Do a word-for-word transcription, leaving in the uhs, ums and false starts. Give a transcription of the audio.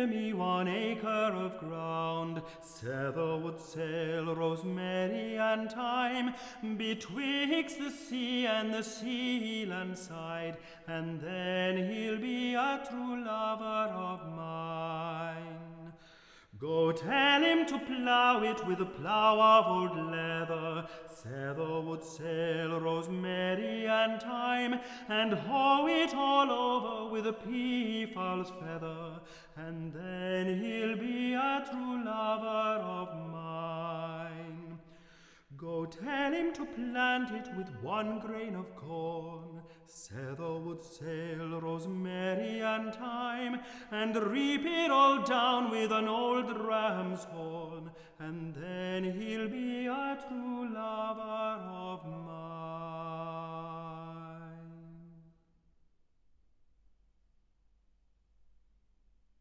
near me one acre of ground. Thither sail rosemary and thyme, betwixt the sea and the sea land side, and then he'll be a true lover of mine. Go tell him to plough it with a plough of old leather, Thither sail rosemary and thyme, and hoe it all over with a peafowl's feather, and then he'll be a true lover of mine. Go tell him to plant it with one grain of corn, Thither sail rosemary and thyme, and reap it all down with an old ram's horn, and then he'll be a true lover of mine.